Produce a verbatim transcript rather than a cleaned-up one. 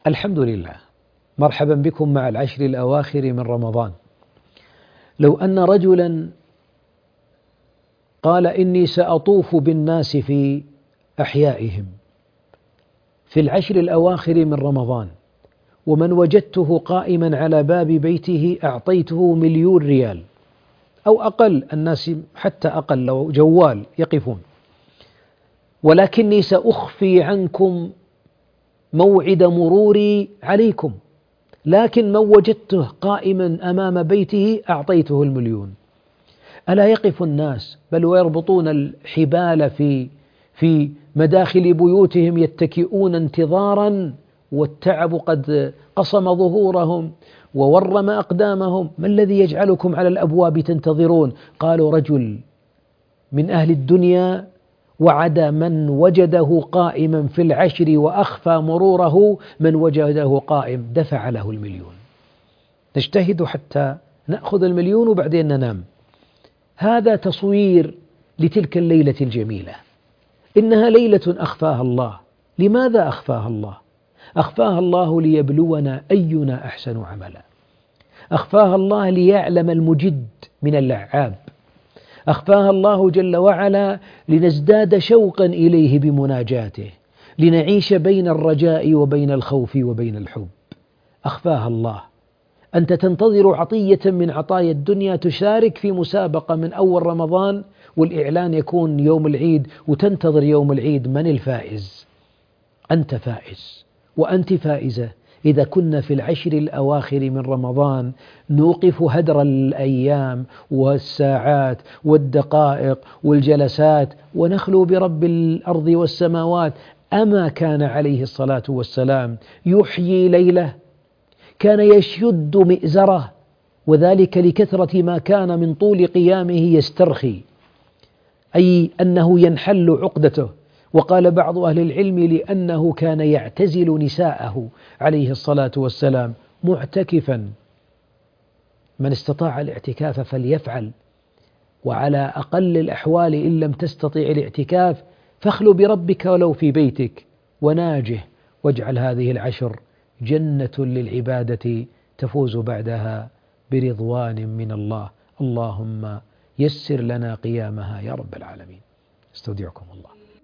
الحمد لله، مرحبا بكم مع العشر الأواخر من رمضان. لو أن رجلا قال إني سأطوف بالناس في أحيائهم في العشر الأواخر من رمضان، ومن وجدته قائما على باب بيته أعطيته مليون ريال أو أقل، الناس حتى أقل لو جوال يقفون، ولكني سأخفي عنكم موعد مروري عليكم، لكن من وجدته قائما أمام بيته أعطيته المليون. ألا يقف الناس بل ويربطون الحبال في في مداخل بيوتهم يتكئون انتظارا، والتعب قد قصم ظهورهم وورم أقدامهم. ما الذي يجعلكم على الأبواب تنتظرون؟ قالوا رجل من أهل الدنيا وعد من وجده قائما في العشر وأخفى مروره، من وجده قائم دفع له المليون. نجتهد حتى نأخذ المليون وبعدين ننام. هذا تصوير لتلك الليلة الجميلة، إنها ليلة أخفاها الله. لماذا أخفاها الله؟ أخفاها الله ليبلونا أينا أحسن عملا، أخفاها الله ليعلم المجد من اللعاب، أخفاها الله جل وعلا لنزداد شوقا إليه بمناجاته، لنعيش بين الرجاء وبين الخوف وبين الحب. أخفاها الله. أنت تنتظر عطية من عطايا الدنيا، تشارك في مسابقة من أول رمضان والإعلان يكون يوم العيد، وتنتظر يوم العيد من الفائز. أنت فائز وأنت فائزة إذا كنا في العشر الأواخر من رمضان نوقف هدر الأيام والساعات والدقائق والجلسات ونخلو برب الأرض والسماوات. أما كان عليه الصلاة والسلام يحيي ليلة كان يشد مئزره، وذلك لكثرة ما كان من طول قيامه يسترخي، أي أنه ينحل عقدته. وقال بعض أهل العلم لأنه كان يعتزل نساءه عليه الصلاة والسلام معتكفا. من استطاع الاعتكاف فليفعل، وعلى أقل الأحوال إن لم تستطع الاعتكاف فاخلو بربك ولو في بيتك وناجه، واجعل هذه العشر جنة للعبادة تفوز بعدها برضوان من الله. اللهم يسر لنا قيامها يا رب العالمين. استودعكم الله.